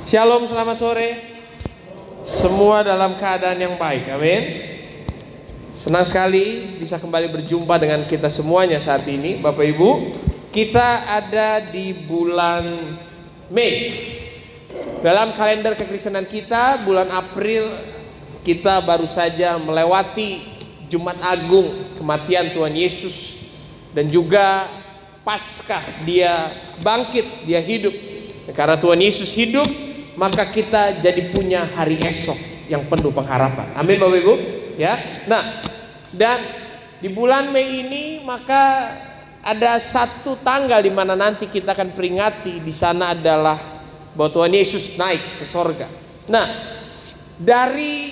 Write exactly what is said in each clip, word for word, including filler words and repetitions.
Shalom, selamat sore. Semua dalam keadaan yang baik, amin. Senang sekali bisa kembali berjumpa dengan kita semuanya saat ini, Bapak Ibu. Kita ada di bulan Mei. Dalam kalender kekristenan kita, bulan April kita baru saja melewati Jumat Agung, kematian Tuhan Yesus, dan juga Paskah, dia bangkit, dia hidup. Karena Tuhan Yesus hidup, maka kita jadi punya hari esok yang penuh pengharapan. Amin, Bapak Ibu. Ya. Nah, dan di bulan Mei ini maka ada satu tanggal di mana nanti kita akan peringati. Di sana adalah bahwa Tuhan Yesus naik ke sorga. Nah, dari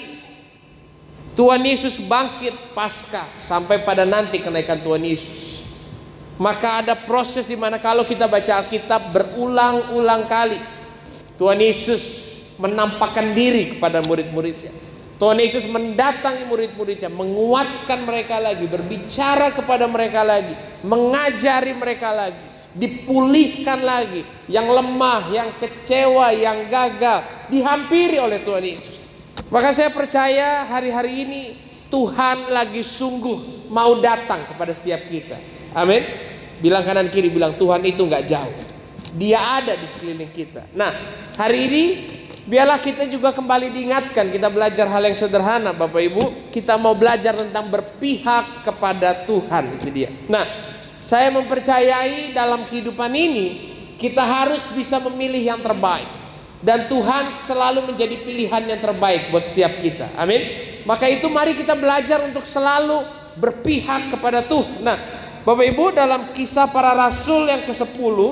Tuhan Yesus bangkit Paskah sampai pada nanti kenaikan Tuhan Yesus, maka ada proses di mana kalau kita baca Alkitab berulang-ulang kali Tuhan Yesus menampakkan diri kepada murid-muridnya. Tuhan Yesus mendatangi murid-muridnya, menguatkan mereka lagi, berbicara kepada mereka lagi, mengajari mereka lagi, dipulihkan lagi. Yang lemah, yang kecewa, yang gagal, dihampiri oleh Tuhan Yesus. Maka saya percaya hari-hari ini Tuhan lagi sungguh mau datang kepada setiap kita. Amin. Bilang kanan kiri, bilang Tuhan itu gak jauh, dia ada di sekeliling kita. Nah, hari ini biarlah kita juga kembali diingatkan. Kita belajar hal yang sederhana, Bapak Ibu. Kita mau belajar tentang berpihak kepada Tuhan, itu dia. Nah, saya mempercayai dalam kehidupan ini kita harus bisa memilih yang terbaik, dan Tuhan selalu menjadi pilihan yang terbaik buat setiap kita. Amin. Maka itu mari kita belajar untuk selalu berpihak kepada Tuhan. Nah, Bapak Ibu, dalam Kisah Para Rasul yang kesepuluh,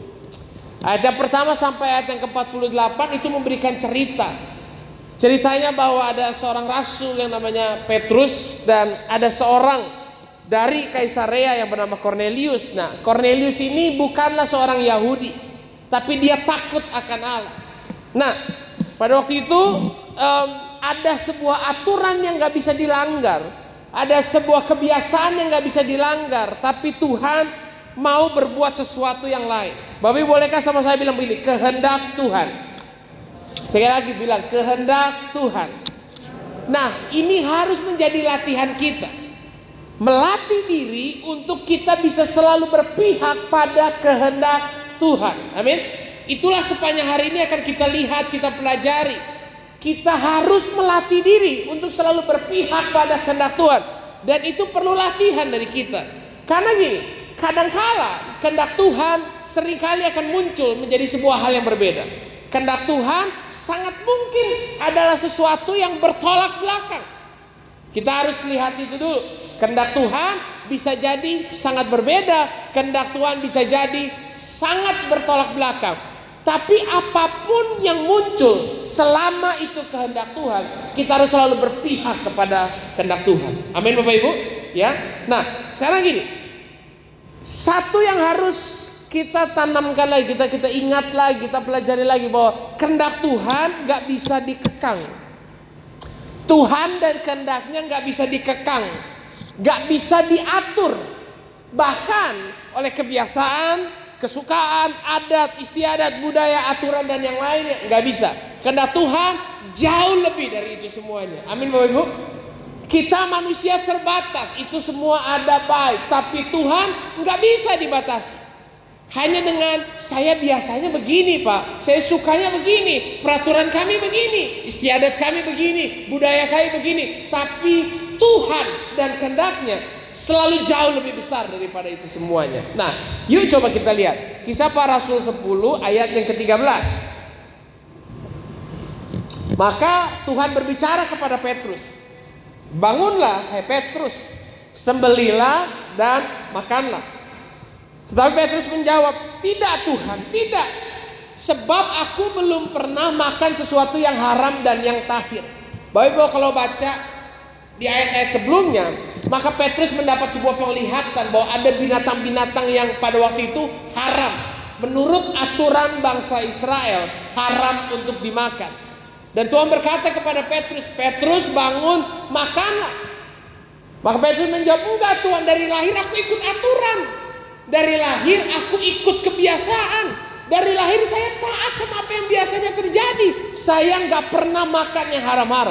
ayat yang pertama sampai ayat yang ke empat puluh delapan itu memberikan cerita. Ceritanya bahwa ada seorang rasul yang namanya Petrus, dan ada seorang dari Kaisarea yang bernama Cornelius. Nah, Cornelius ini bukanlah seorang Yahudi, tapi dia takut akan Allah. Nah, pada waktu itu um, ada sebuah aturan yang gak bisa dilanggar. Ada sebuah kebiasaan yang gak bisa dilanggar, tapi Tuhan mau berbuat sesuatu yang lain. Bapak Ibu, bolehkah sama saya bilang begini? Kehendak Tuhan. Sekali lagi bilang kehendak Tuhan. Nah, ini harus menjadi latihan kita, melatih diri untuk kita bisa selalu berpihak pada kehendak Tuhan. Amin. Itulah sepanjang hari ini akan kita lihat, kita pelajari. Kita harus melatih diri untuk selalu berpihak pada kehendak Tuhan, dan itu perlu latihan dari kita. Karena gini, kadangkala kehendak Tuhan seringkali akan muncul menjadi sebuah hal yang berbeda. Kehendak Tuhan sangat mungkin adalah sesuatu yang bertolak belakang. Kita harus lihat itu dulu. Kehendak Tuhan bisa jadi sangat berbeda, kehendak Tuhan bisa jadi sangat bertolak belakang. Tapi apapun yang muncul, selama itu kehendak Tuhan, kita harus selalu berpihak kepada kehendak Tuhan. Amin, Bapak Ibu. Ya. Nah, sekarang gini, satu yang harus kita tanamkan lagi, kita kita ingat lagi, kita pelajari lagi, bahwa kehendak Tuhan gak bisa dikekang. Tuhan dan kehendaknya gak bisa dikekang, gak bisa diatur, bahkan oleh kebiasaan, kesukaan, adat, istiadat, budaya, aturan, dan yang lainnya. Nggak bisa. Kehendak Tuhan jauh lebih dari itu semuanya. Amin, Bapak Ibu. Kita manusia terbatas, itu semua ada baik, tapi Tuhan nggak bisa dibatasi. Hanya dengan saya biasanya begini, Pak, saya sukanya begini, peraturan kami begini, istiadat kami begini, budaya kami begini. Tapi Tuhan dan kehendaknya selalu jauh lebih besar daripada itu semuanya. Nah, yuk coba kita lihat Kisah Para Rasul sepuluh ayat yang ke tiga belas. Maka Tuhan berbicara kepada Petrus, bangunlah hai Petrus, sembelilah dan makanlah. Tetapi Petrus menjawab, tidak Tuhan, tidak, sebab aku belum pernah makan sesuatu yang haram dan yang tahir. Bapak Ibu, kalau baca di ayat-ayat sebelumnya, maka Petrus mendapat sebuah penglihatan bahwa ada binatang-binatang yang pada waktu itu haram. Menurut aturan bangsa Israel, haram untuk dimakan. Dan Tuhan berkata kepada Petrus, Petrus bangun, makanlah. Maka Petrus menjawab, enggak Tuhan, dari lahir aku ikut aturan. Dari lahir aku ikut kebiasaan. Dari lahir saya taat sama apa yang biasa saja terjadi. Saya nggak pernah makan yang haram-haram.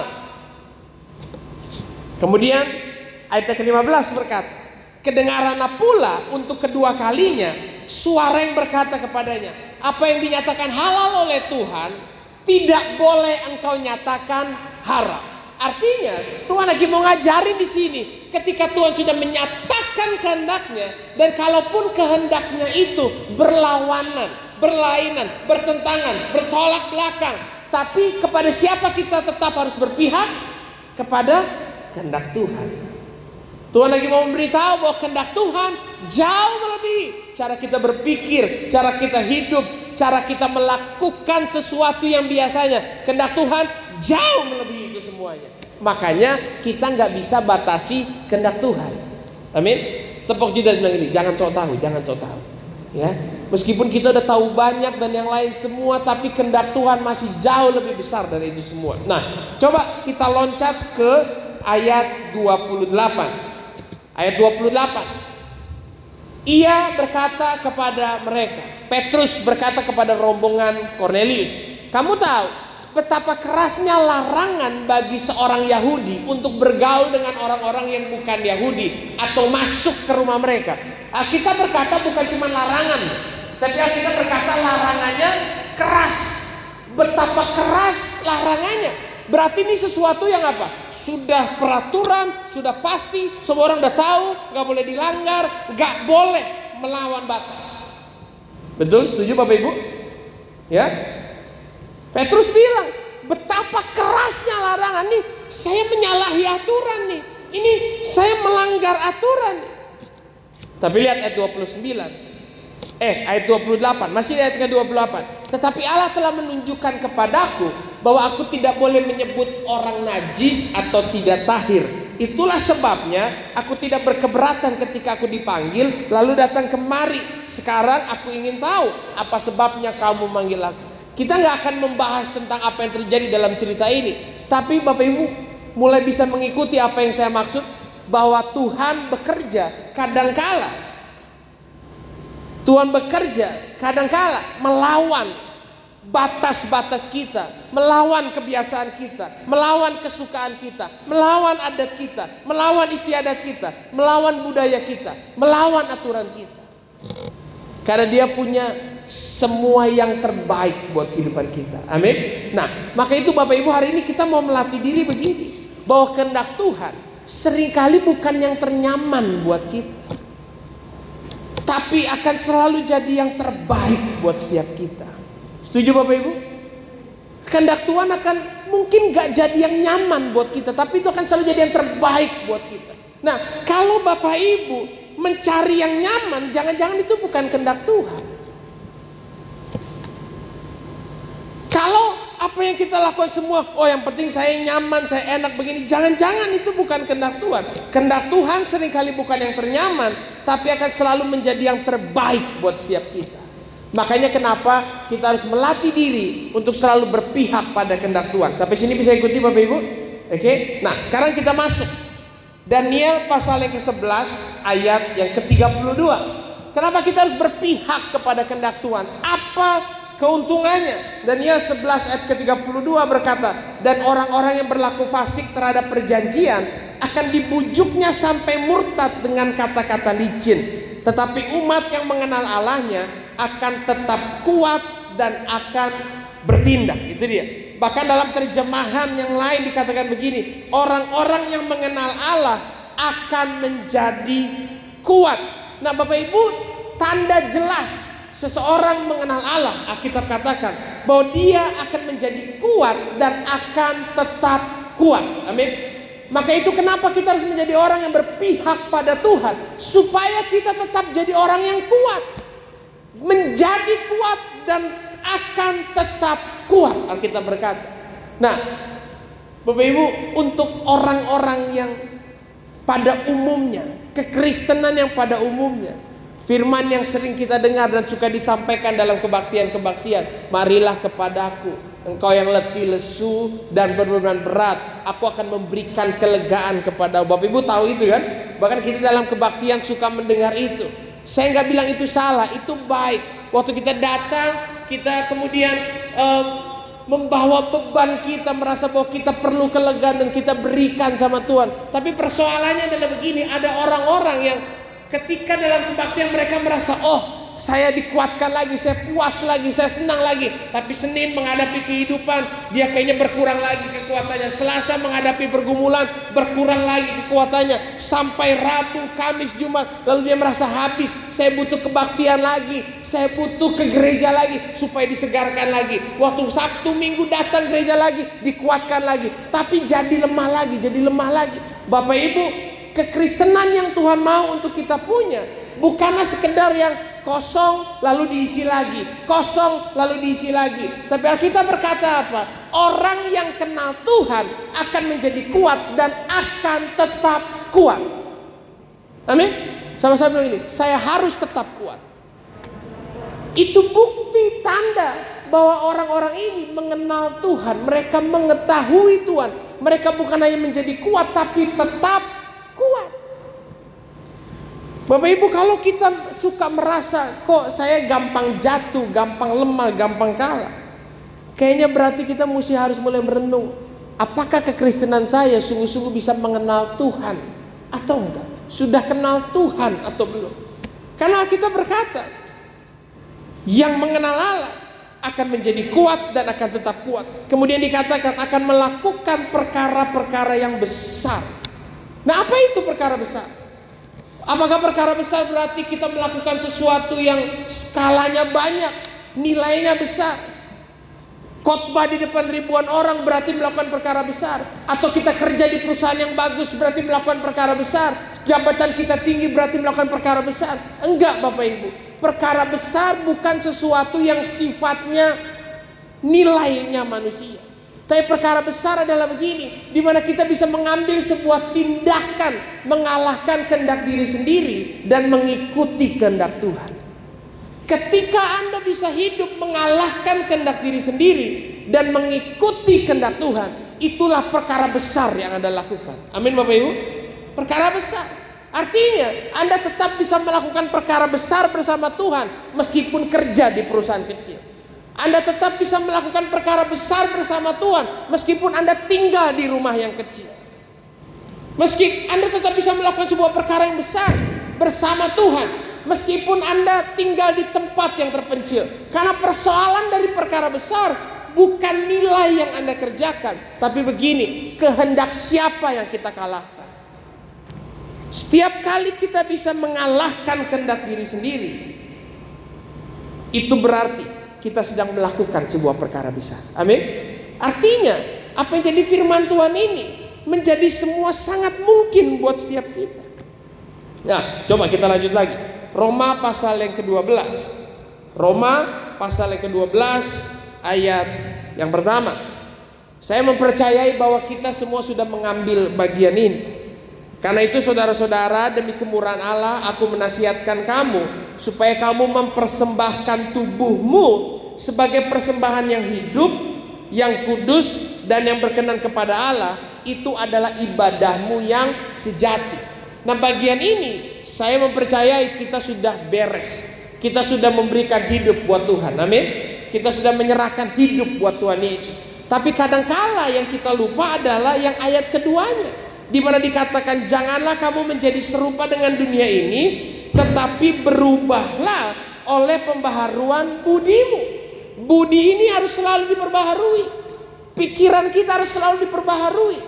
Kemudian ayat ke lima belas berkata, kedengaranlah pula untuk kedua kalinya suara yang berkata kepadanya, apa yang dinyatakan halal oleh Tuhan tidak boleh engkau nyatakan haram. Artinya Tuhan lagi mau ngajarin di sini, ketika Tuhan sudah menyatakan kehendaknya, dan kalaupun kehendaknya itu berlawanan, berlainan, bertentangan, bertolak belakang, tapi kepada siapa kita tetap harus berpihak? Kepada kehendak Tuhan. Tuhan lagi mau memberitahu bahwa kehendak Tuhan jauh melebihi cara kita berpikir, cara kita hidup, cara kita melakukan sesuatu yang biasanya. Kehendak Tuhan jauh melebihi itu semuanya. Makanya kita nggak bisa batasi kehendak Tuhan. Amin. Tepuk jidat bilang ini, jangan sok tahu, jangan sok tahu. Ya, meskipun kita udah tahu banyak dan yang lain semua, tapi kehendak Tuhan masih jauh lebih besar dari itu semua. Nah, coba kita loncat ke ayat dua puluh delapan. Ayat dua puluh delapan. Ia berkata kepada mereka, Petrus berkata kepada rombongan Kornelius, kamu tahu betapa kerasnya larangan bagi seorang Yahudi untuk bergaul dengan orang-orang yang bukan Yahudi atau masuk ke rumah mereka. Alkitab berkata bukan cuma larangan, tapi Alkitab berkata larangannya keras. Betapa keras larangannya. Berarti ini sesuatu yang apa? Sudah peraturan, sudah pasti, semua orang udah tahu, gak boleh dilanggar, gak boleh melawan batas. Betul? Setuju Bapak Ibu? Ya? Petrus bilang, betapa kerasnya larangan nih, saya menyalahi aturan nih, ini saya melanggar aturan. Tapi lihat ayat dua puluh sembilan, eh ayat dua puluh delapan, masih ayat ke dua puluh delapan. Tetapi Allah telah menunjukkan kepadaku bahwa aku tidak boleh menyebut orang najis atau tidak tahir. Itulah sebabnya aku tidak berkeberatan ketika aku dipanggil lalu datang kemari. Sekarang aku ingin tahu apa sebabnya kamu memanggil aku. Kita nggak akan membahas tentang apa yang terjadi dalam cerita ini, tapi Bapak Ibu mulai bisa mengikuti apa yang saya maksud, bahwa Tuhan bekerja kadangkala Tuhan bekerja kadangkala melawan batas-batas kita, melawan kebiasaan kita, melawan kesukaan kita, melawan adat kita, melawan istiadat kita, melawan budaya kita, melawan aturan kita. Karena dia punya semua yang terbaik buat kehidupan kita. Amin. Nah, maka itu Bapak Ibu, hari ini kita mau melatih diri begini, bahwa kehendak Tuhan seringkali bukan yang ternyaman buat kita, tapi akan selalu jadi yang terbaik buat setiap kita. Setuju Bapak Ibu? Kehendak Tuhan akan mungkin gak jadi yang nyaman buat kita, tapi itu akan selalu jadi yang terbaik buat kita. Nah, kalau Bapak Ibu mencari yang nyaman, jangan-jangan itu bukan kehendak Tuhan. Kalau apa yang kita lakukan semua, oh yang penting saya nyaman, saya enak begini, jangan-jangan itu bukan kehendak Tuhan. Kehendak Tuhan seringkali bukan yang ternyaman, tapi akan selalu menjadi yang terbaik buat setiap kita. Makanya kenapa kita harus melatih diri untuk selalu berpihak pada kehendak Tuhan. Sampai sini bisa ikuti Bapak Ibu? Oke. Okay? Nah, sekarang kita masuk Daniel pasal yang kesebelas ayat yang ke tiga puluh dua. Kenapa kita harus berpihak kepada kehendak Tuhan? Apa keuntungannya? Daniel sebelas ayat ke tiga puluh dua berkata, dan orang-orang yang berlaku fasik terhadap perjanjian akan dibujuknya sampai murtad dengan kata-kata licin. Tetapi umat yang mengenal Allahnya akan tetap kuat dan akan bertindak. Itu dia. Bahkan dalam terjemahan yang lain dikatakan begini, orang-orang yang mengenal Allah akan menjadi kuat. Nah Bapak Ibu, tanda jelas seseorang mengenal Allah, Alkitab katakan bahwa dia akan menjadi kuat dan akan tetap kuat. Amin. Maka itu kenapa kita harus menjadi orang yang berpihak pada Tuhan, supaya kita tetap jadi orang yang kuat, menjadi kuat dan akan tetap kuat, Alkitab berkata. Nah Bapak Ibu, untuk orang-orang yang pada umumnya, kekristenan yang pada umumnya, firman yang sering kita dengar dan suka disampaikan dalam kebaktian-kebaktian, marilah kepadaku engkau yang letih lesu dan berbeban berat, aku akan memberikan kelegaan kepada. Bapak Ibu tahu itu kan? Bahkan kita dalam kebaktian suka mendengar itu. Saya nggak bilang itu salah, itu baik. Waktu kita datang, kita kemudian um, membawa beban kita, merasa bahwa kita perlu kelegaan dan kita berikan sama Tuhan. Tapi persoalannya adalah begini, ada orang-orang yang ketika dalam kebaktian mereka merasa, oh saya dikuatkan lagi, saya puas lagi, saya senang lagi. Tapi Senin menghadapi kehidupan, dia kayaknya berkurang lagi kekuatannya. Selasa menghadapi pergumulan, berkurang lagi kekuatannya. Sampai Rabu, Kamis, Jumat, lalu dia merasa habis. Saya butuh kebaktian lagi, saya butuh ke gereja lagi supaya disegarkan lagi. Waktu Sabtu Minggu datang gereja lagi, dikuatkan lagi. Tapi jadi lemah lagi, jadi lemah lagi. Bapak Ibu, kekristenan yang Tuhan mau untuk kita punya bukanlah sekedar yang kosong lalu diisi lagi, kosong lalu diisi lagi. Tapi Alkitab berkata apa? Orang yang kenal Tuhan akan menjadi kuat dan akan tetap kuat. Amin. Sama-sama bilang ini, saya harus tetap kuat. Itu bukti tanda bahwa orang-orang ini mengenal Tuhan. Mereka mengetahui Tuhan. Mereka bukan hanya menjadi kuat, tapi tetap kuat. Bapak Ibu, kalau kita suka merasa kok saya gampang jatuh, gampang lemah, gampang kalah, kayaknya berarti kita mesti harus mulai merenung. Apakah kekristenan saya sungguh-sungguh bisa mengenal Tuhan atau enggak? Sudah kenal Tuhan atau belum? Karena kita berkata, yang mengenal Allah akan menjadi kuat dan akan tetap kuat. Kemudian dikatakan akan melakukan perkara-perkara yang besar. Nah, apa itu perkara besar? Apakah perkara besar berarti kita melakukan sesuatu yang skalanya banyak, nilainya besar? Khotbah di depan ribuan orang berarti melakukan perkara besar. Atau kita kerja di perusahaan yang bagus berarti melakukan perkara besar. Jabatan kita tinggi berarti melakukan perkara besar. Enggak, Bapak Ibu. Perkara besar bukan sesuatu yang sifatnya nilainya manusia. Tapi perkara besar adalah begini, di mana kita bisa mengambil sebuah tindakan mengalahkan kehendak diri sendiri dan mengikuti kehendak Tuhan. Ketika Anda bisa hidup mengalahkan kehendak diri sendiri dan mengikuti kehendak Tuhan, itulah perkara besar yang Anda lakukan. Amin Bapak Ibu. Perkara besar. Artinya Anda tetap bisa melakukan perkara besar bersama Tuhan meskipun kerja di perusahaan kecil. Anda tetap bisa melakukan perkara besar bersama Tuhan meskipun Anda tinggal di rumah yang kecil. Meski Anda tetap bisa melakukan sebuah perkara yang besar bersama Tuhan meskipun Anda tinggal di tempat yang terpencil. Karena persoalan dari perkara besar bukan nilai yang Anda kerjakan, tapi begini, kehendak siapa yang kita kalahkan. Setiap kali kita bisa mengalahkan kehendak diri sendiri, itu berarti kita sedang melakukan sebuah perkara besar. Amin. Artinya apa yang jadi firman Tuhan ini menjadi semua sangat mungkin buat setiap kita. Nah, coba kita lanjut lagi. Roma pasal yang kedua belas. Roma pasal yang kedua belas ayat yang pertama. Saya mempercayai bahwa kita semua sudah mengambil bagian ini. Karena itu saudara-saudara, demi kemurahan Allah aku menasihatkan kamu supaya kamu mempersembahkan tubuhmu sebagai persembahan yang hidup, yang kudus dan yang berkenan kepada Allah. Itu adalah ibadahmu yang sejati. Nah, bagian ini saya mempercayai kita sudah beres. Kita sudah memberikan hidup buat Tuhan. Amin. Kita sudah menyerahkan hidup buat Tuhan Yesus. Tapi kadangkala yang kita lupa adalah yang ayat keduanya, di mana dikatakan janganlah kamu menjadi serupa dengan dunia ini, tetapi berubahlah oleh pembaharuan budimu. Budi ini harus selalu diperbaharui. Pikiran kita harus selalu diperbaharui.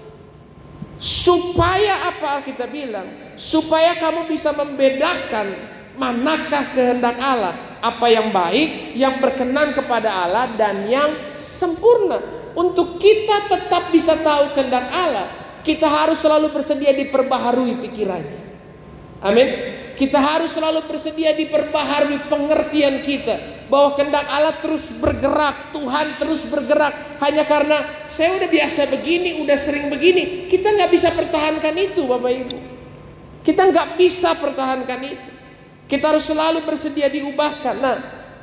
Supaya apa Alkitab bilang? Supaya kamu bisa membedakan manakah kehendak Allah, apa yang baik, yang berkenan kepada Allah dan yang sempurna. Untuk kita tetap bisa tahu kehendak Allah, kita harus selalu bersedia diperbaharui pikirannya. Amin. Kita harus selalu bersedia diperbaharui pengertian kita bahwa kehendak Allah terus bergerak, Tuhan terus bergerak. Hanya karena saya udah biasa begini, udah sering begini, kita nggak bisa pertahankan itu, Bapak Ibu. Kita nggak bisa pertahankan itu. Kita harus selalu bersedia diubahkan. Nah,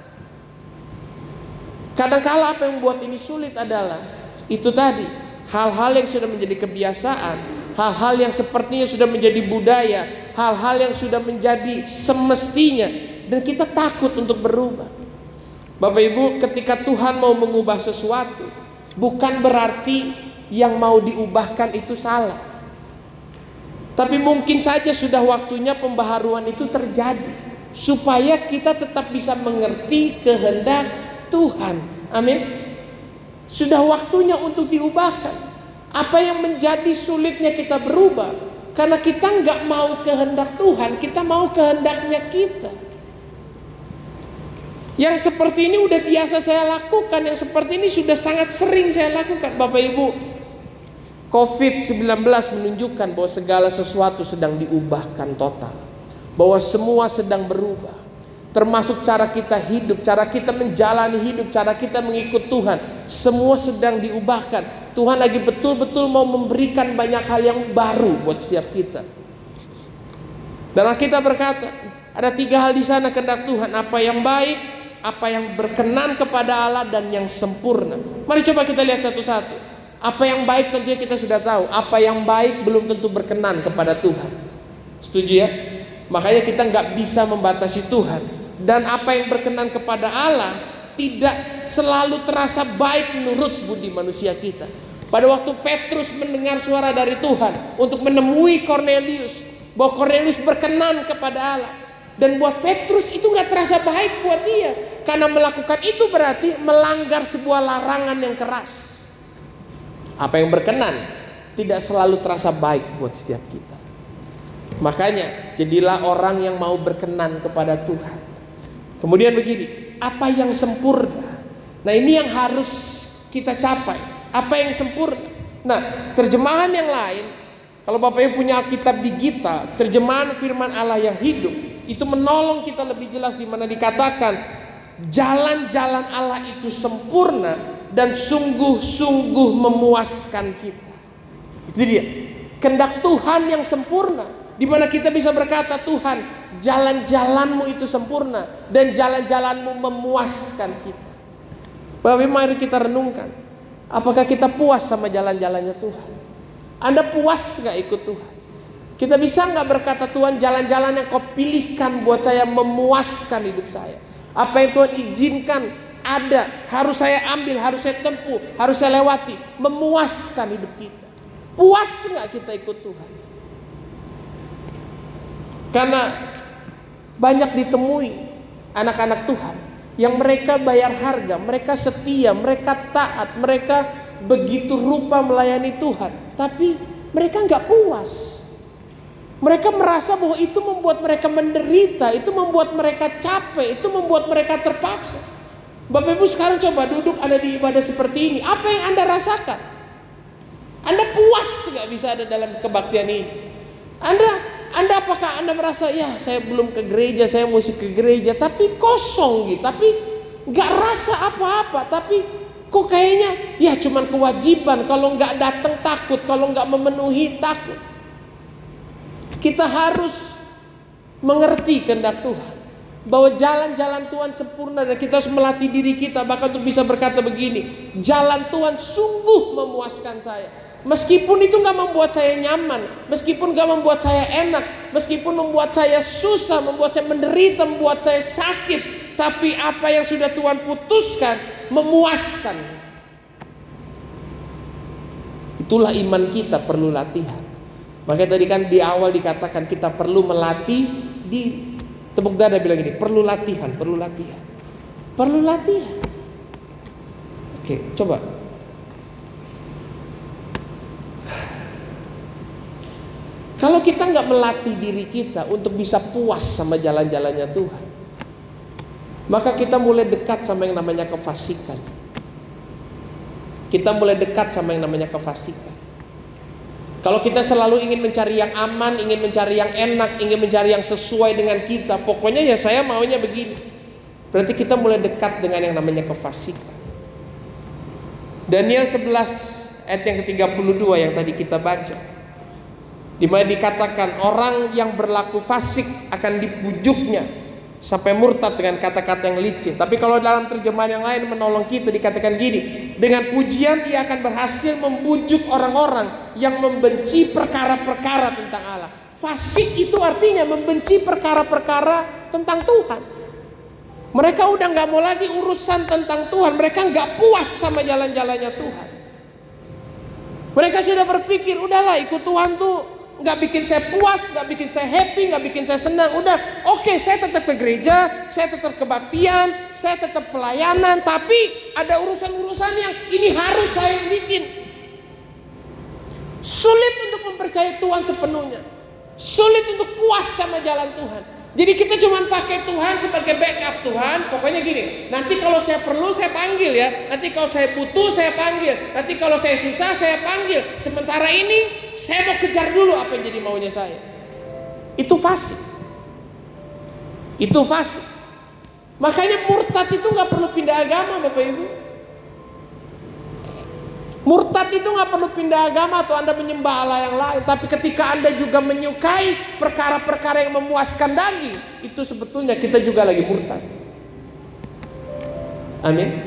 kadangkala apa yang membuat ini sulit adalah itu tadi. Hal-hal yang sudah menjadi kebiasaan, hal-hal yang sepertinya sudah menjadi budaya, hal-hal yang sudah menjadi semestinya, dan kita takut untuk berubah. Bapak Ibu, ketika Tuhan mau mengubah sesuatu, bukan berarti yang mau diubahkan itu salah. Tapi mungkin saja sudah waktunya pembaharuan itu terjadi, supaya kita tetap bisa mengerti kehendak Tuhan. Amin. Sudah waktunya untuk diubahkan. Apa yang menjadi sulitnya kita berubah? Karena kita nggak mau kehendak Tuhan, kita mau kehendaknya kita. Yang seperti ini udah biasa saya lakukan, yang seperti ini sudah sangat sering saya lakukan. Bapak Ibu, covid sembilan belas menunjukkan bahwa segala sesuatu sedang diubahkan total. Bahwa semua sedang berubah. Termasuk cara kita hidup, cara kita menjalani hidup, cara kita mengikut Tuhan. Semua sedang diubahkan. Tuhan lagi betul-betul mau memberikan banyak hal yang baru buat setiap kita. Dan kita berkata, ada tiga hal di sana kehendak Tuhan. Apa yang baik, apa yang berkenan kepada Allah, dan yang sempurna. Mari coba kita lihat satu-satu. Apa yang baik tentunya kita sudah tahu. Apa yang baik belum tentu berkenan kepada Tuhan. Setuju ya? Makanya kita nggak bisa membatasi Tuhan. Dan apa yang berkenan kepada Allah tidak selalu terasa baik menurut budi manusia kita. Pada waktu Petrus mendengar suara dari Tuhan untuk menemui Cornelius, bahwa Cornelius berkenan kepada Allah, dan buat Petrus itu nggak terasa baik buat dia, karena melakukan itu berarti melanggar sebuah larangan yang keras. Apa yang berkenan tidak selalu terasa baik buat setiap kita. Makanya jadilah orang yang mau berkenan kepada Tuhan. Kemudian begini, apa yang sempurna? Nah, ini yang harus kita capai. Apa yang sempurna? Nah, terjemahan yang lain, kalau Bapak Ibu punya Alkitab digital, terjemahan firman Allah yang hidup, itu menolong kita lebih jelas, di mana dikatakan jalan-jalan Allah itu sempurna dan sungguh-sungguh memuaskan kita. Itu dia, kehendak Tuhan yang sempurna, di mana kita bisa berkata, Tuhan, jalan-jalanmu itu sempurna dan jalan-jalanmu memuaskan kita. Bapak Ibu, mari kita renungkan, apakah kita puas sama jalan-jalannya Tuhan? Anda puas gak ikut Tuhan? Kita bisa gak berkata, Tuhan, jalan-jalan yang kau pilihkan buat saya memuaskan hidup saya. Apa yang Tuhan izinkan ada, harus saya ambil, harus saya tempuh, harus saya lewati, memuaskan hidup kita. Puas gak kita ikut Tuhan? Karena banyak ditemui anak-anak Tuhan yang mereka bayar harga, mereka setia, mereka taat, mereka begitu rupa melayani Tuhan, tapi mereka nggak puas. Mereka merasa bahwa itu membuat mereka menderita, itu membuat mereka capek, itu membuat mereka terpaksa. Bapak Ibu sekarang coba duduk ada di ibadah seperti ini, apa yang Anda rasakan? Anda puas nggak bisa ada dalam kebaktian ini? Anda Anda apakah Anda merasa, ya saya belum ke gereja, saya mesti ke gereja, tapi kosong gitu, tapi gak rasa apa-apa, tapi kok kayaknya ya cuman kewajiban, kalau gak datang takut, kalau gak memenuhi takut. Kita harus mengerti kehendak Tuhan, bahwa jalan-jalan Tuhan sempurna, dan kita harus melatih diri kita bahkan untuk bisa berkata begini, jalan Tuhan sungguh memuaskan saya. Meskipun itu gak membuat saya nyaman, meskipun gak membuat saya enak, meskipun membuat saya susah, membuat saya menderita, membuat saya sakit, tapi apa yang sudah Tuhan putuskan memuaskan. Itulah iman kita perlu latihan. Makanya tadi kan di awal dikatakan kita perlu melatih diri. Tepuk dada bilang gini, perlu latihan, perlu latihan, perlu latihan. Oke, coba. Kalau kita nggak melatih diri kita untuk bisa puas sama jalan-jalannya Tuhan, maka kita mulai dekat sama yang namanya kefasikan. Kita mulai dekat sama yang namanya kefasikan. Kalau kita selalu ingin mencari yang aman, ingin mencari yang enak, ingin mencari yang sesuai dengan kita, pokoknya ya saya maunya begini, berarti kita mulai dekat dengan yang namanya kefasikan. Daniel sebelas ayat yang ke tiga puluh dua yang tadi kita baca, di mana dikatakan orang yang berlaku fasik akan dibujuknya sampai murtad dengan kata-kata yang licin. Tapi kalau dalam terjemahan yang lain menolong kita dikatakan gini, dengan pujian ia akan berhasil membujuk orang-orang yang membenci perkara-perkara tentang Allah. Fasik itu artinya membenci perkara-perkara tentang Tuhan. Mereka udah gak mau lagi urusan tentang Tuhan. Mereka gak puas sama jalan-jalannya Tuhan. Mereka sudah berpikir, udahlah ikut Tuhan tuh gak bikin saya puas, gak bikin saya happy, gak bikin saya senang. Udah, oke okay, saya tetap ke gereja, saya tetap kebaktian, saya tetap pelayanan. Tapi ada urusan-urusan yang ini harus saya bikin. Sulit untuk mempercayai Tuhan sepenuhnya. Sulit untuk puas sama jalan Tuhan. Jadi kita cuma pakai Tuhan sebagai backup. Tuhan pokoknya gini, nanti kalau saya perlu saya panggil ya, nanti kalau saya butuh saya panggil, nanti kalau saya susah saya panggil. Sementara ini saya mau kejar dulu apa yang jadi maunya saya. Itu fasik. Itu fasik. Makanya murtad itu gak perlu pindah agama Bapak Ibu. Murtad itu gak perlu pindah agama atau Anda menyembah Allah yang lain. Tapi ketika Anda juga menyukai perkara-perkara yang memuaskan daging, itu sebetulnya kita juga lagi murtad. Amin.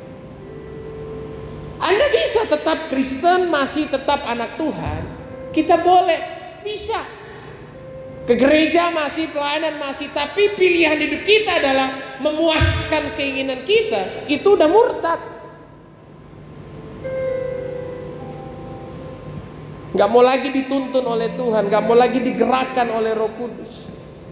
Anda bisa tetap Kristen, masih tetap anak Tuhan. Kita boleh, bisa ke gereja masih, pelayanan masih. Tapi pilihan hidup kita adalah memuaskan keinginan kita. Itu udah murtad. Gak mau lagi dituntun oleh Tuhan, gak mau lagi digerakkan oleh Roh Kudus.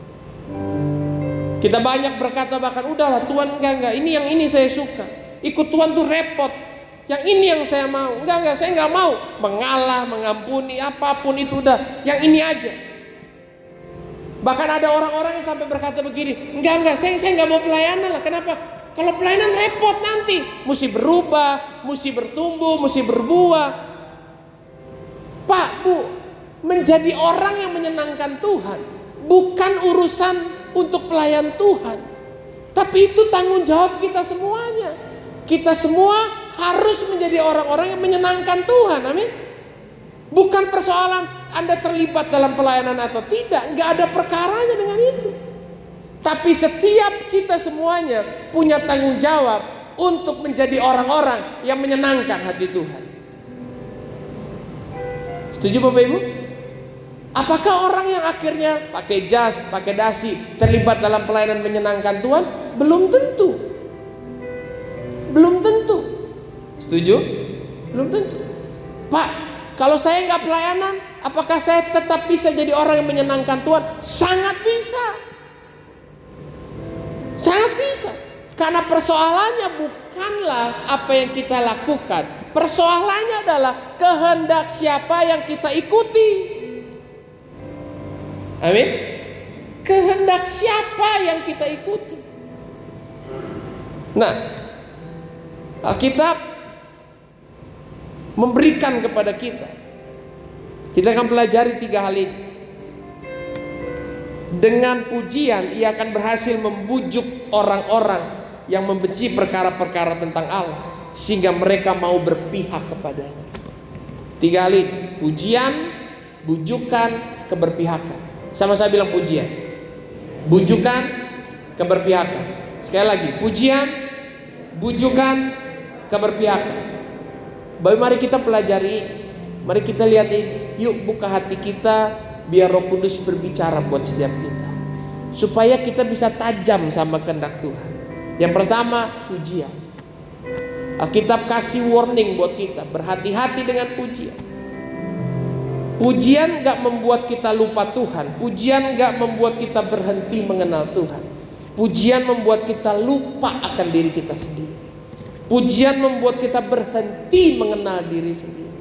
Kita banyak berkata bahkan, udahlah Tuhan enggak, enggak, ini yang ini saya suka. Ikut Tuhan tuh repot, yang ini yang saya mau. Enggak, enggak, saya enggak mau mengalah, mengampuni, apapun itu udah, yang ini aja. Bahkan ada orang-orang yang sampai berkata begini, enggak, enggak, saya, saya enggak mau pelayanan lah. Kenapa? Kalau pelayanan repot nanti, mesti berubah, mesti bertumbuh, mesti berbuah. Pak, Bu, menjadi orang yang menyenangkan Tuhan bukan urusan untuk pelayan Tuhan, tapi itu tanggung jawab kita semuanya. Kita semua harus menjadi orang-orang yang menyenangkan Tuhan. Amin. Bukan persoalan Anda terlibat dalam pelayanan atau tidak, nggak ada perkaranya dengan itu. Tapi setiap kita semuanya punya tanggung jawab untuk menjadi orang-orang yang menyenangkan hati Tuhan. Setuju Bapak Ibu? Apakah orang yang akhirnya pakai jas, pakai dasi, terlibat dalam pelayanan menyenangkan Tuhan? Belum tentu. Belum tentu. Setuju? Belum tentu. Pak, kalau saya nggak pelayanan, apakah saya tetap bisa jadi orang yang menyenangkan Tuhan? Sangat bisa. Sangat bisa. Karena persoalannya bukanlah apa yang kita lakukan. Persoalannya adalah kehendak siapa yang kita ikuti. Amin. Kehendak siapa yang kita ikuti. Nah, Alkitab memberikan kepada kita. Kita akan pelajari tiga hal ini. Dengan pujian ia akan berhasil membujuk orang-orang yang membenci perkara-perkara tentang Allah, sehingga mereka mau berpihak kepadanya. Tiga hal ini, pujian, bujukan, keberpihakan. Sama saya bilang pujian, bujukan, keberpihakan. Sekali lagi, pujian, bujukan, keberpihakan. Baik, mari kita pelajari, mari kita lihat ini. Yuk buka hati kita, biar Roh Kudus berbicara buat setiap kita, supaya kita bisa tajam sama kehendak Tuhan. Yang pertama, pujian. Alkitab kasih warning buat kita, berhati-hati dengan pujian. Pujian gak membuat kita lupa Tuhan. Pujian gak membuat kita berhenti mengenal Tuhan. Pujian membuat kita lupa akan diri kita sendiri. Pujian membuat kita berhenti mengenal diri sendiri.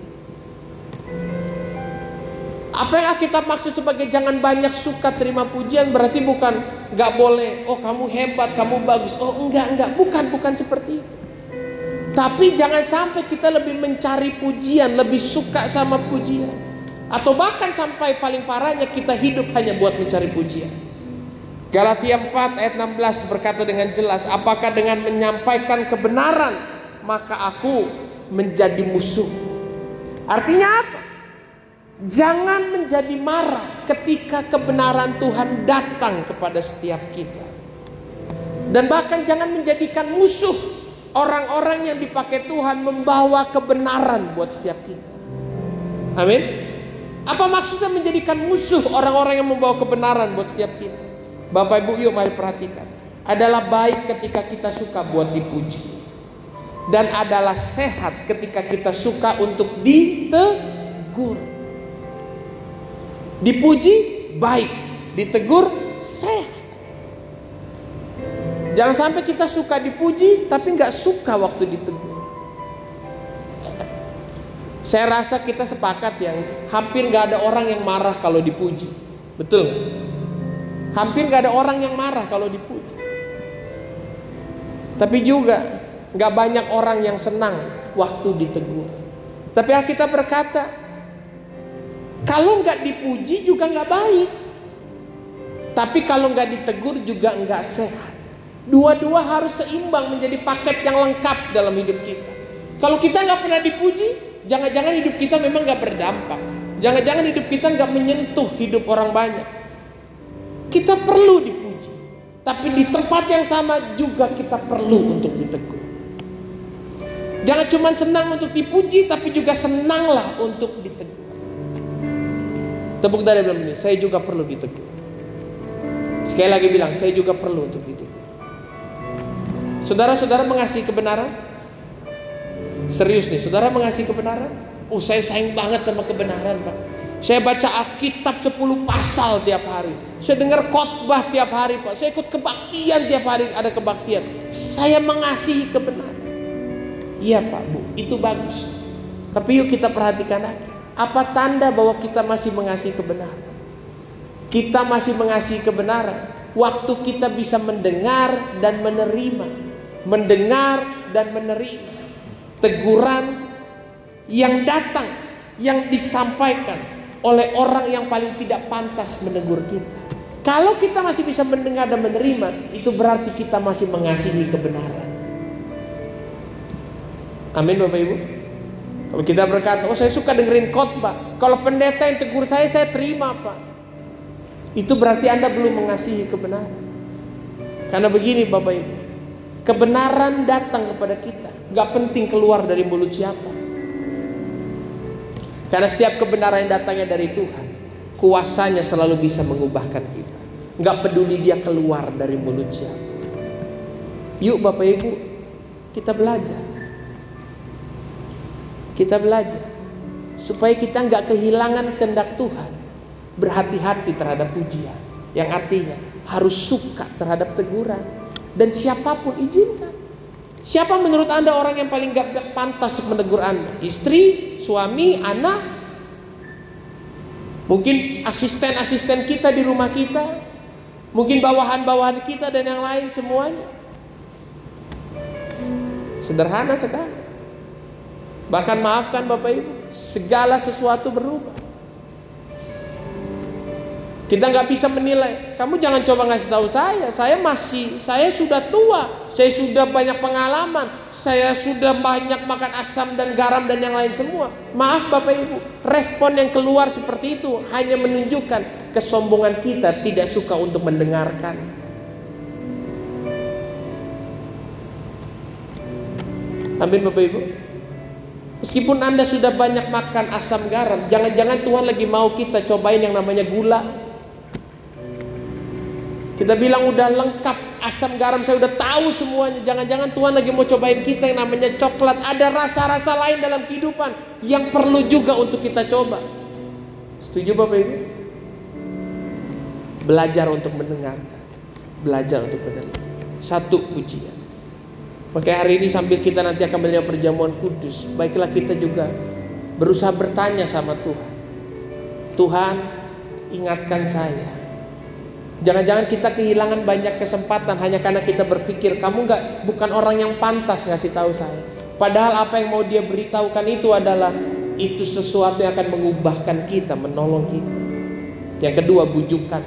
Apa yang Alkitab maksud sebagai jangan banyak suka terima pujian, berarti bukan gak boleh, oh kamu hebat, kamu bagus. Oh enggak, enggak, bukan, bukan seperti itu. Tapi jangan sampai kita lebih mencari pujian, lebih suka sama pujian. Atau bahkan sampai paling parahnya kita hidup hanya buat mencari pujian. Galatia empat ayat enam belas berkata dengan jelas, apakah dengan menyampaikan kebenaran maka aku menjadi musuh? Artinya apa? Jangan menjadi marah ketika kebenaran Tuhan datang kepada setiap kita. Dan bahkan jangan menjadikan musuh orang-orang yang dipakai Tuhan membawa kebenaran buat setiap kita. Amin. Apa maksudnya menjadikan musuh orang-orang yang membawa kebenaran buat setiap kita? Bapak Ibu, yuk mari perhatikan. adalah baik ketika kita suka buat dipuji, dan adalah sehat ketika kita suka untuk ditegur. Dipuji baik, ditegur sehat. Jangan sampai kita suka dipuji tapi nggak suka waktu ditegur. Saya rasa kita sepakat yang hampir nggak ada orang yang marah kalau dipuji, betul nggak? Hampir nggak ada orang yang marah kalau dipuji. Tapi juga nggak banyak orang yang senang waktu ditegur. Tapi Alkitab berkata, kalau nggak dipuji juga nggak baik, tapi kalau nggak ditegur juga nggak sehat. Dua-dua harus seimbang, menjadi paket yang lengkap dalam hidup kita. Kalau kita nggak pernah dipuji, jangan-jangan hidup kita memang nggak berdampak. Jangan-jangan hidup kita nggak menyentuh hidup orang banyak. Kita perlu dipuji, tapi di tempat yang sama juga kita perlu untuk ditegur. Jangan cuma senang untuk dipuji, tapi juga senanglah untuk ditegur. Tepuk tangan belum ini, saya juga perlu ditegur. Sekali lagi bilang, saya juga perlu untuk ditegur. Saudara-saudara mengasihi kebenaran? Serius nih, saudara mengasihi kebenaran? Oh, saya sayang banget sama kebenaran, Pak. Saya baca Alkitab sepuluh pasal tiap hari. Saya dengar khotbah tiap hari, Pak. Saya ikut kebaktian tiap hari, ada kebaktian. Saya mengasihi kebenaran. Iya, Pak, Bu, itu bagus. Tapi yuk kita perhatikan lagi. Apa tanda bahwa kita masih mengasihi kebenaran? Kita masih mengasihi kebenaran waktu kita bisa mendengar dan menerima. Mendengar dan menerima teguran yang datang, yang disampaikan oleh orang yang paling tidak pantas menegur kita. Kalau kita masih bisa mendengar dan menerima, itu berarti kita masih mengasihi kebenaran. Amin, Bapak Ibu. Kalau kita berkata, oh saya suka dengerin khotbah, kalau pendeta yang tegur saya, saya terima, Pak. Itu berarti Anda belum mengasihi kebenaran. Karena begini, Bapak Ibu, kebenaran datang kepada kita, gak penting keluar dari mulut siapa. Karena setiap kebenaran yang datangnya dari Tuhan, kuasanya selalu bisa mengubahkan kita. Gak peduli dia keluar dari mulut siapa. Yuk Bapak Ibu, kita belajar. Kita belajar supaya kita gak kehilangan kehendak Tuhan. Berhati-hati terhadap pujian, yang artinya harus suka terhadap teguran. Dan siapapun izinkan. Siapa menurut Anda orang yang paling gak, gak pantas untuk menegur Anda? Istri, suami, anak? Mungkin asisten-asisten kita di rumah kita, mungkin bawahan-bawahan kita dan yang lain semuanya. Sederhana sekali. Bahkan maafkan Bapak Ibu, segala sesuatu berubah. Kita nggak bisa menilai. Kamu jangan coba ngasih tahu saya. Saya masih, saya sudah tua. Saya sudah banyak pengalaman. Saya sudah banyak makan asam dan garam dan yang lain semua. Maaf Bapak Ibu, respon yang keluar seperti itu hanya menunjukkan kesombongan kita tidak suka untuk mendengarkan. Amin Bapak Ibu. Meskipun Anda sudah banyak makan asam garam, jangan-jangan Tuhan lagi mau kita cobain yang namanya gula. Kita bilang udah lengkap asam garam, saya udah tahu semuanya. Jangan-jangan Tuhan lagi mau cobain kita yang namanya coklat. Ada rasa-rasa lain dalam kehidupan yang perlu juga untuk kita coba. Setuju Bapak Ibu? Belajar untuk mendengarkan, belajar untuk menerima. Satu, pujian. Maka hari ini sambil kita nanti akan menerima perjamuan kudus, baiklah kita juga berusaha bertanya sama Tuhan. Tuhan, ingatkan saya. Jangan-jangan kita kehilangan banyak kesempatan hanya karena kita berpikir kamu nggak, bukan orang yang pantas ngasih tahu saya. Padahal apa yang mau dia beritahukan itu adalah itu sesuatu yang akan mengubahkan kita, menolong kita. Yang kedua, bujukan.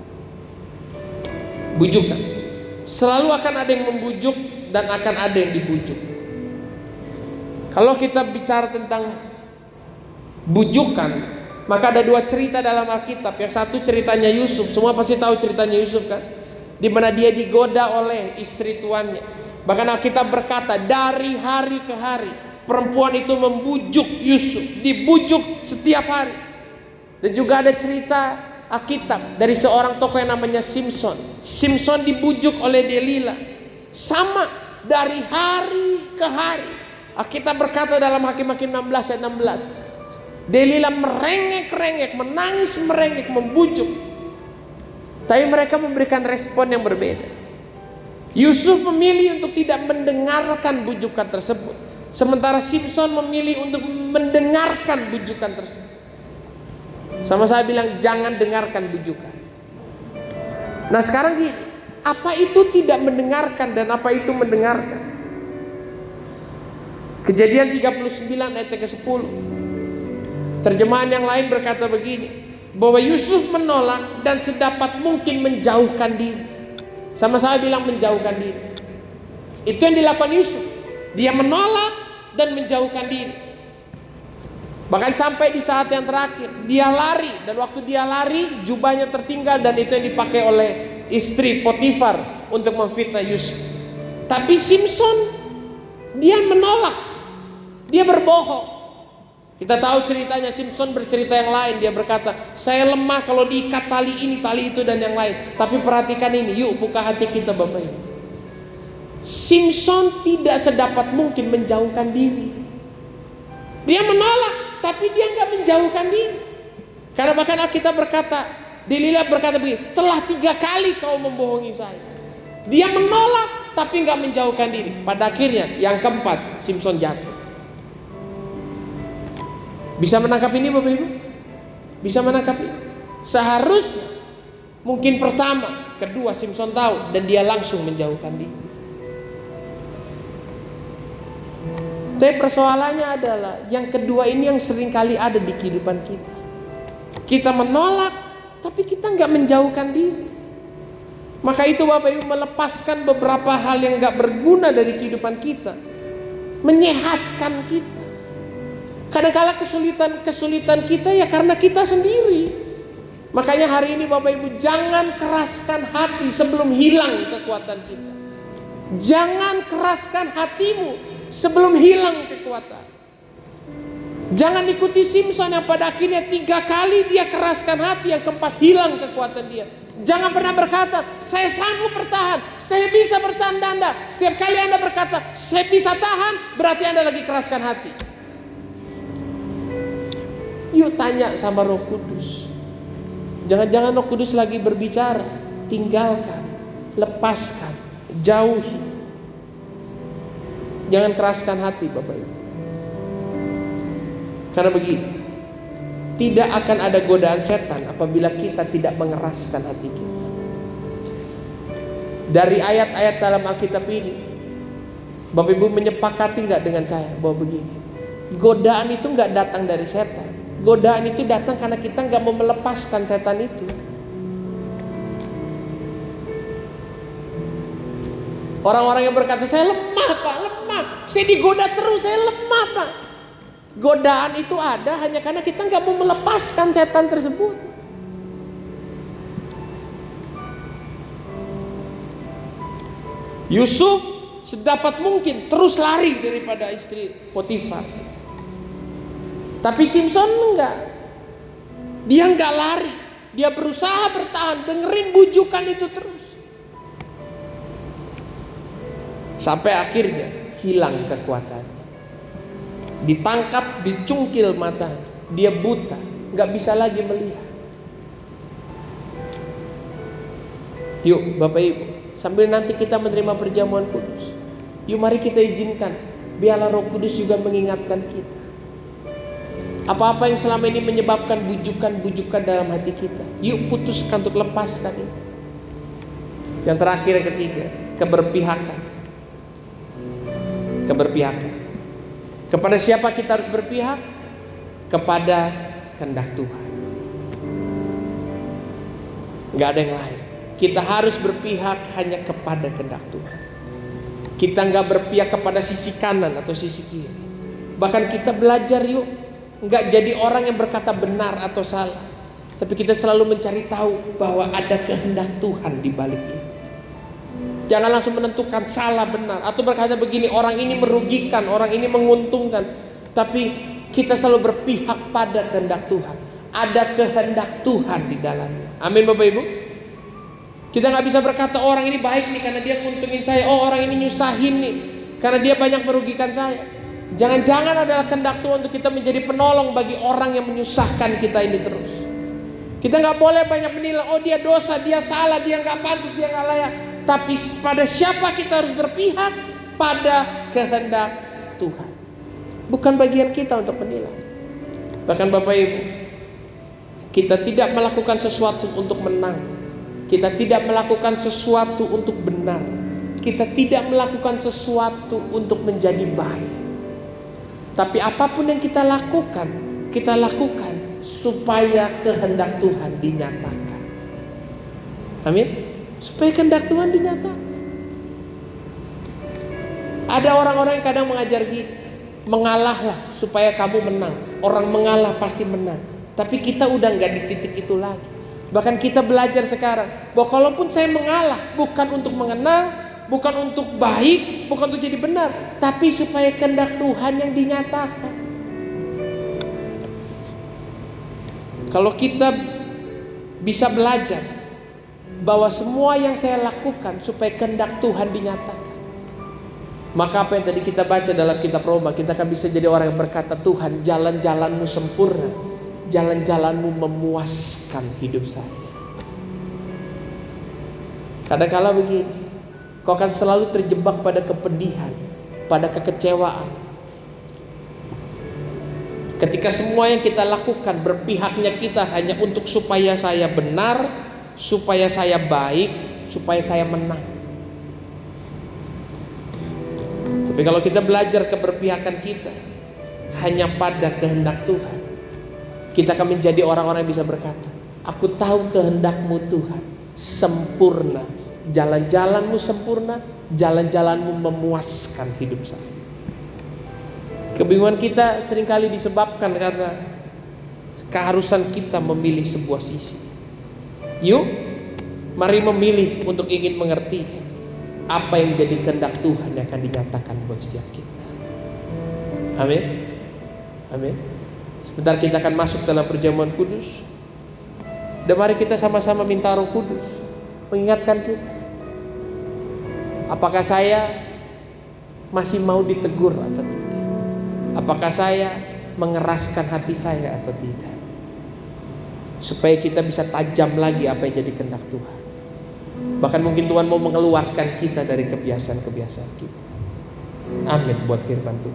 Bujukan. Selalu akan ada yang membujuk dan akan ada yang dibujuk. Kalau kita bicara tentang bujukan, maka ada dua cerita dalam Alkitab. Yang satu ceritanya Yusuf. Semua pasti tahu ceritanya Yusuf kan? Di mana dia digoda oleh istri tuannya. Bahkan Alkitab berkata dari hari ke hari perempuan itu membujuk Yusuf, dibujuk setiap hari. Dan juga ada cerita Alkitab dari seorang tokoh yang namanya Simson. Simson dibujuk oleh Delila. Sama dari hari ke hari. Alkitab berkata dalam Hakim-Hakim enam belas ayat enam belas. Delila merengek-rengek, menangis merengek, membujuk. Tapi mereka memberikan respon yang berbeda. Yusuf memilih untuk tidak mendengarkan bujukan tersebut. Sementara Simson memilih untuk mendengarkan bujukan tersebut. Sama saya bilang, jangan dengarkan bujukan. Nah sekarang gini, apa itu tidak mendengarkan dan apa itu mendengarkan? Kejadian tiga puluh sembilan ayat ke sepuluh. Terjemahan yang lain berkata begini, bahwa Yusuf menolak dan sedapat mungkin menjauhkan diri. Sama saya bilang menjauhkan diri. Itu yang dilakukan Yusuf. Dia menolak dan menjauhkan diri. Bahkan sampai di saat yang terakhir dia lari, dan waktu dia lari jubahnya tertinggal, dan itu yang dipakai oleh istri Potifar untuk memfitnah Yusuf. Tapi Simson dia menolak, dia berbohong. Kita tahu ceritanya, Simson bercerita yang lain. Dia berkata, saya lemah kalau diikat tali ini, tali itu dan yang lain. Tapi perhatikan ini, yuk buka hati kita Bapak Ibu. Simson tidak sedapat mungkin menjauhkan diri. Dia menolak, tapi dia nggak menjauhkan diri. Karena bahkan Alkitab berkata, Delila berkata begini, telah tiga kali kau membohongi saya. Dia menolak, tapi nggak menjauhkan diri. Pada akhirnya yang keempat, Simson jatuh. Bisa menangkap ini Bapak Ibu? Bisa menangkap ini? Seharusnya mungkin pertama, kedua Simson tahu dan dia langsung menjauhkan diri. Tapi persoalannya adalah yang kedua ini yang sering kali ada di kehidupan kita. Kita menolak, tapi kita nggak menjauhkan diri. Maka itu Bapak Ibu, melepaskan beberapa hal yang nggak berguna dari kehidupan kita, menyehatkan kita. Kadang-kala kesulitan-kesulitan kita ya karena kita sendiri. Makanya hari ini Bapak Ibu, jangan keraskan hati sebelum hilang kekuatan kita. Jangan keraskan hatimu sebelum hilang kekuatan. Jangan ikuti Simson yang pada akhirnya tiga kali dia keraskan hati, yang keempat hilang kekuatan dia. Jangan pernah berkata, saya sanggup bertahan, saya bisa bertahan Anda. Setiap kali Anda berkata, saya bisa tahan, berarti Anda lagi keraskan hati. Yuk tanya sama Roh Kudus. Jangan-jangan Roh Kudus lagi berbicara, tinggalkan, lepaskan, jauhi. Jangan keraskan hati Bapak Ibu. Karena begini, tidak akan ada godaan setan apabila kita tidak mengeraskan hati kita. Dari ayat-ayat dalam Alkitab ini, Bapak Ibu menyepakati nggak dengan saya bahwa begini, godaan itu nggak datang dari setan. Godaan itu datang karena kita nggak mau melepaskan setan itu. Orang-orang yang berkata, saya lemah Pak, lemah, saya digoda terus, saya lemah Pak. Godaan itu ada hanya karena kita nggak mau melepaskan setan tersebut. Yusuf sedapat mungkin terus lari daripada istri Potifar. Tapi Simson enggak. Dia enggak lari, dia berusaha bertahan, dengerin bujukan itu terus. Sampai akhirnya hilang kekuatannya. Ditangkap, dicungkil mata, dia buta, nggak bisa lagi melihat. Yuk Bapak Ibu, sambil nanti kita menerima perjamuan kudus, yuk mari kita izinkan biarlah Roh Kudus juga mengingatkan kita. Apa-apa yang selama ini menyebabkan bujukan-bujukan dalam hati kita, yuk putuskan untuk lepaskan itu. Yang terakhir, yang ketiga, keberpihakan. Keberpihakan. Kepada siapa kita harus berpihak? Kepada kehendak Tuhan. Gak ada yang lain. Kita harus berpihak hanya kepada kehendak Tuhan. Kita gak berpihak kepada sisi kanan atau sisi kiri. Bahkan kita belajar yuk, gak jadi orang yang berkata benar atau salah, tapi kita selalu mencari tahu bahwa ada kehendak Tuhan di balik ini. Jangan langsung menentukan salah benar atau berkata begini, orang ini merugikan, orang ini menguntungkan. Tapi kita selalu berpihak pada kehendak Tuhan. Ada kehendak Tuhan di dalamnya. Amin Bapak Ibu. Kita nggak bisa berkata orang ini baik nih karena dia nguntungin saya. Oh orang ini nyusahin nih karena dia banyak merugikan saya. Jangan-jangan adalah kehendak Tuhan untuk kita menjadi penolong bagi orang yang menyusahkan kita ini terus. Kita nggak boleh banyak menilai. Oh dia dosa, dia salah, dia nggak pantas, dia nggak layak. Tapi pada siapa kita harus berpihak? Pada kehendak Tuhan. Bukan bagian kita untuk menilai. Bahkan Bapak Ibu, kita tidak melakukan sesuatu untuk menang. Kita tidak melakukan sesuatu untuk benar. Kita tidak melakukan sesuatu untuk menjadi baik. Tapi apapun yang kita lakukan, kita lakukan supaya kehendak Tuhan dinyatakan. Amin. Supaya kehendak Tuhan dinyatakan. Ada orang-orang yang kadang mengajar gini, mengalahlah supaya kamu menang. Orang mengalah pasti menang. Tapi kita udah nggak di titik itu lagi. Bahkan kita belajar sekarang bahwa kalaupun saya mengalah bukan untuk mengenang, bukan untuk baik, bukan untuk jadi benar, tapi supaya kehendak Tuhan yang dinyatakan. Kalau kita bisa belajar bahwa semua yang saya lakukan supaya kehendak Tuhan dinyatakan, maka apa yang tadi kita baca dalam kitab Roma, kita akan bisa jadi orang yang berkata, Tuhan jalan-jalanmu sempurna, jalan-jalanmu memuaskan hidup saya. Kadang-kala begini, kau akan selalu terjebak pada kepedihan, pada kekecewaan. Ketika semua yang kita lakukan berpihaknya kita hanya untuk supaya saya benar, supaya saya baik, supaya saya menang. Tapi kalau kita belajar keberpihakan kita hanya pada kehendak Tuhan, kita akan menjadi orang-orang yang bisa berkata, aku tahu kehendak-Mu Tuhan sempurna, jalan-jalan-Mu sempurna, jalan-jalan-Mu memuaskan hidup saya. Kebingungan kita seringkali disebabkan karena keharusan kita memilih sebuah sisi. Yuk, mari memilih untuk ingin mengerti apa yang jadi kehendak Tuhan yang akan dinyatakan buat setiap kita. Amin. Amin. Sebentar kita akan masuk dalam perjamuan kudus. Dan mari kita sama-sama minta Roh Kudus mengingatkan kita. Apakah saya masih mau ditegur atau tidak? Apakah saya mengeraskan hati saya atau tidak? Supaya kita bisa tajam lagi apa yang jadi kehendak Tuhan. Bahkan mungkin Tuhan mau mengeluarkan kita dari kebiasaan-kebiasaan kita. Amin buat firman Tuhan.